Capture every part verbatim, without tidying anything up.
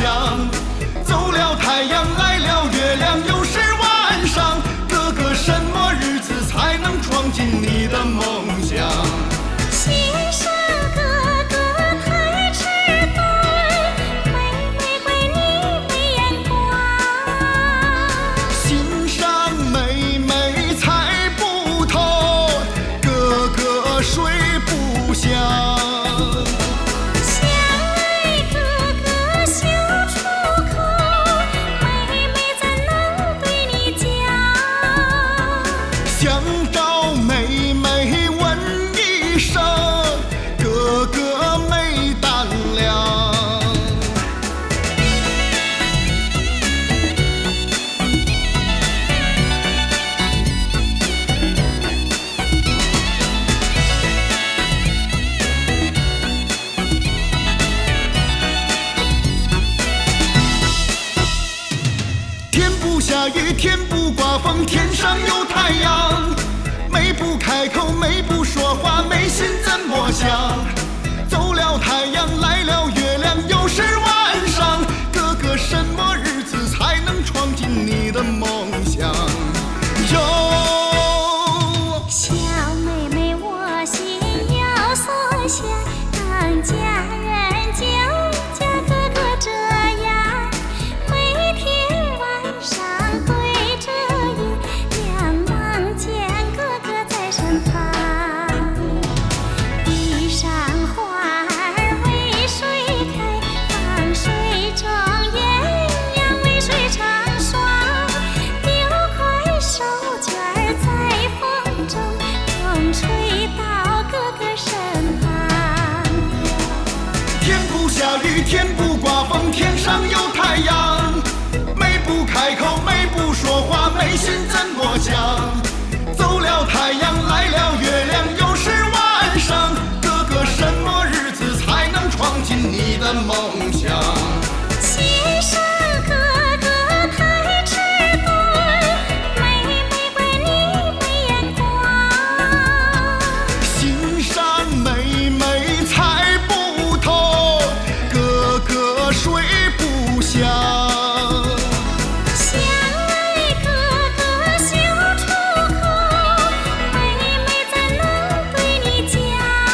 想。走了太阳，来了月亮，又是晚上。哥哥，什么日子才能闯进你的梦想？ 先生哥哥太迟钝，妹妹怪你没眼光。 欣赏妹妹猜不透，哥哥睡不香。 相爱哥哥羞出口，妹妹怎能对你讲？ 想找妹妹问一声，哥哥没胆量。天不下雨，天不刮风，天上有太阳。妹不开口，妹不说话，妹心怎么想？走了太阳，来了月亮，又是晚上。哥哥，什么日子才能闯进你的梦想？哟， 小妹妹我心有所想，当家人就嫁哥哥这样，每天晚上对着月亮，望见哥哥在身旁。地上花儿为谁开？放水中鸳鸯为谁成双？丢块手绢儿在风中，风吹到哥哥身旁。 天不下雨，天不刮风，天上有太阳。妹不开口，妹不说话，妹心怎么想？走了太阳，来了月亮，又是晚上。哥哥，什么日子才能闯进你的梦想？ 先生哥哥太迟钝，妹妹怪你没眼光。 欣赏妹妹猜不透，哥哥睡不香。 相爱哥哥羞出口，妹妹怎能对你讲？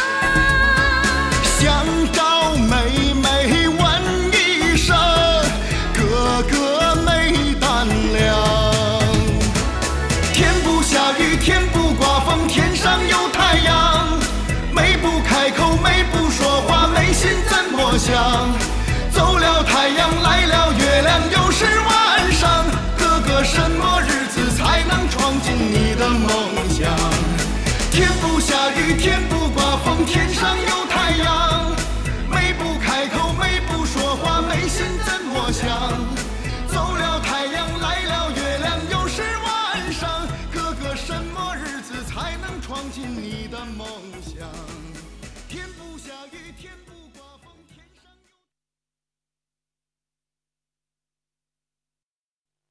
想找妹妹问一声，哥哥没胆量。天不下雨，天不刮风，天上有太阳。妹不开口，妹不说话，妹心怎么想？走了太阳，来了月亮，又是晚上。哥哥，什么日子才能闯进你的梦想？天不下雨，天不刮风，天上有太阳。妹不开口，妹不说话，妹心怎么想？走了太阳，来了月亮，又是晚上。哥哥，什么日子才能闯进你的梦想？天不下雨，天不